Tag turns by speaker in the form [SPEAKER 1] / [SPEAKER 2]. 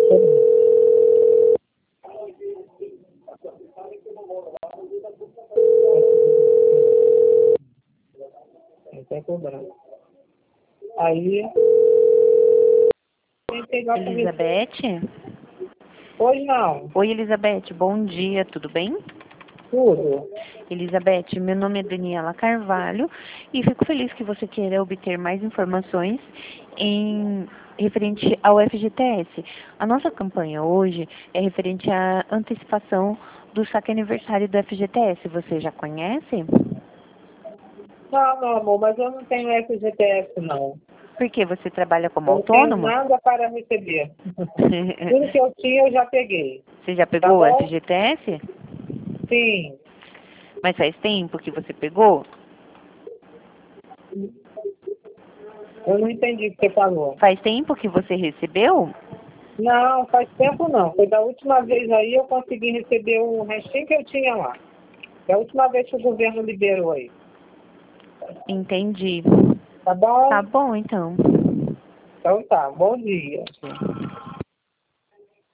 [SPEAKER 1] Tem cobrança. Aí, tem que pegar pra
[SPEAKER 2] Elizabeth?
[SPEAKER 1] Hoje não.
[SPEAKER 2] Oi, Elizabeth, bom dia, tudo bem?
[SPEAKER 1] Tudo.
[SPEAKER 2] Elizabeth, meu nome é Daniela Carvalho e fico feliz que você queira obter mais informações referente ao FGTS. A nossa campanha hoje é referente à antecipação do saque aniversário do FGTS. Você já conhece?
[SPEAKER 1] Não, meu amor, mas eu não tenho FGTS, não.
[SPEAKER 2] Por que você trabalha como
[SPEAKER 1] Eu não tenho
[SPEAKER 2] autônomo?
[SPEAKER 1] nada para receber. Tudo que eu tinha, eu já peguei.
[SPEAKER 2] Você já
[SPEAKER 1] Tá
[SPEAKER 2] pegou o
[SPEAKER 1] bom?
[SPEAKER 2] FGTS?
[SPEAKER 1] Sim.
[SPEAKER 2] Mas faz tempo que você pegou?
[SPEAKER 1] Eu não entendi o que você falou.
[SPEAKER 2] Faz tempo que você recebeu?
[SPEAKER 1] Não, faz tempo não. Foi da última vez aí eu consegui receber o restinho que eu tinha lá. É a última vez que o governo liberou aí.
[SPEAKER 2] Entendi.
[SPEAKER 1] Tá bom?
[SPEAKER 2] Tá bom, então.
[SPEAKER 1] Então tá. Bom dia.